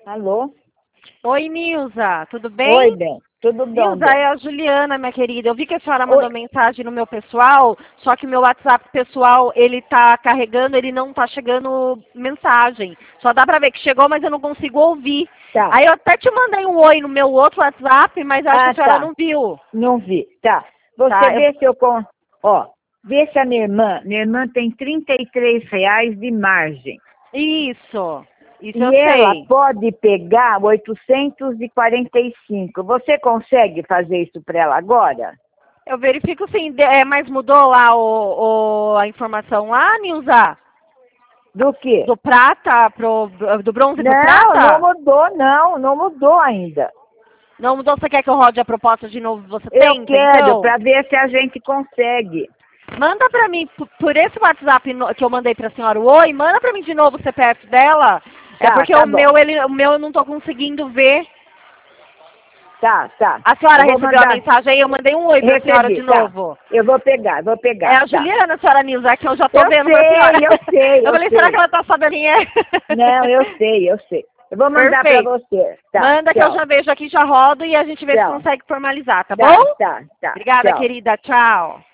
Alô? Oi, Nilza, tudo bem? Oi, bem. Tudo bom, Nilza, bem? é a Juliana, minha querida. Eu vi que a senhora Oi. mandou mensagem no meu pessoal, só que o meu WhatsApp pessoal, ele tá carregando, ele não tá chegando mensagem. Só dá pra ver que chegou, mas eu não consigo ouvir. Tá. Aí eu até te mandei um oi no meu outro WhatsApp, mas acho que a senhora Tá. não viu. Não vi. Tá. Você Tá, vê se eu... Ó, vê se a minha irmã tem R$ 33 de margem. Isso E eu ela sei. pode pegar 845. Você consegue fazer isso para ela agora? Eu verifico sim, mas mudou lá a informação lá, Nilza? Do quê? Do prata do bronze pro Não, não prata? mudou, não. Não mudou ainda. Não mudou, você quer que eu rode a proposta de novo? Você Eu tenta, quero, então? para ver se a gente consegue. Manda pra mim, por esse WhatsApp que eu mandei pra senhora, o oi, manda pra mim de novo o CPF dela. É porque Tá o bom. meu eu não tô conseguindo ver. Tá. A senhora Eu vou recebeu a mandar. mensagem aí, eu mandei um oi pra senhora de Recebi, tá. novo. Eu vou pegar. É a Tá. Juliana, a senhora Nilza, que eu já tô Eu vendo pra senhora. sei, eu sei, Eu eu falei, será sei. que ela tá sabendo quem é? Não, eu sei. Eu vou mandar para Perfeito. você. Tá, Manda que eu tchau. já vejo aqui, já rodo e a gente vê se Tchau. consegue formalizar, tá bom? Tá. Obrigada, Tchau. querida. Tchau.